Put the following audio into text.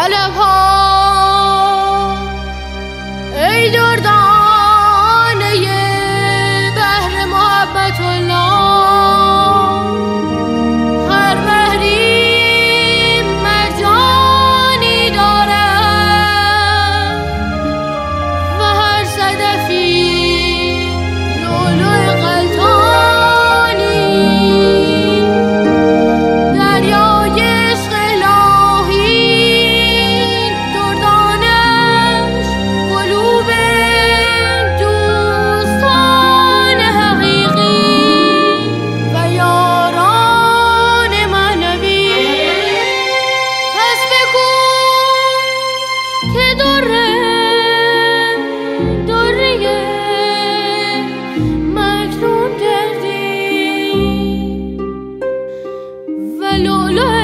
لبها ای دردانه بحر محبت الله، هر بحری مرجانی دارد و هر صدفی لؤلؤ غلتانی. دریای عشق الهی دردانش قلوب دوستان حقیقی و یاران معنوی. پس بگوی که دره مکنون کردی و لؤلؤ